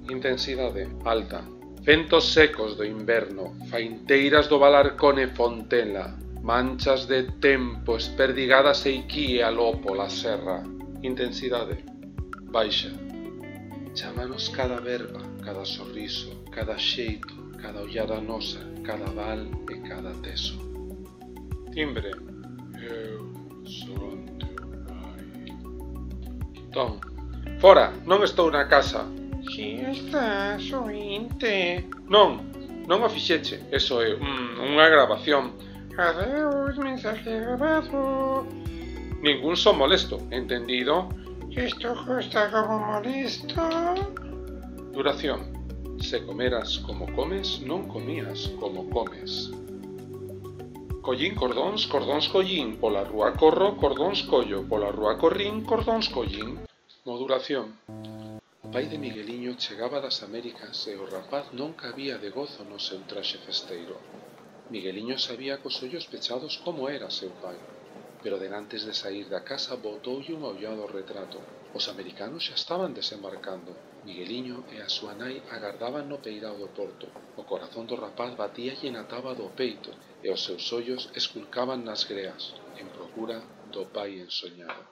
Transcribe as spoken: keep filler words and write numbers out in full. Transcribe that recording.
Intensidade alta. Ventos secos do inverno, fainteiras do Balarcón e Fontela, manchas de tempo esperdigadas eiquí e aló pola serra. Intensidade baixa. Chámanos cada verba, cada sorriso, cada xeito, cada ollada nosa, cada val e cada teso. Timbre. Eu son teu pai. Ton. Fora, non estou na casa. Si estás, ointe. Non, non o fixeche, eso é mm, unha grabación. Adeus, mensaje grabado. Ningún son molesto, entendido? Isto custa como molesto. Duración. Se comeras como comes, non comías como comes. Collín cordóns, cordóns collín, pola rúa corro, cordóns collo, pola rúa corrín, cordóns collín. Modulación. O pai de Migueliño chegaba das Américas e o rapaz non cabía de gozo no seu traxe festeiro. Migueliño sabía cos ollos pechados como era seu pai, pero denantes de saír da casa botoulle un ollado ao retrato. Os americanos xa estaban desembarcando. Migueliño e a súa nai agardaban no peirao do porto. O corazón do rapaz batíalle na taba do peito e os seus ollos esculcaban nas greas, en procura do pai ensoñado.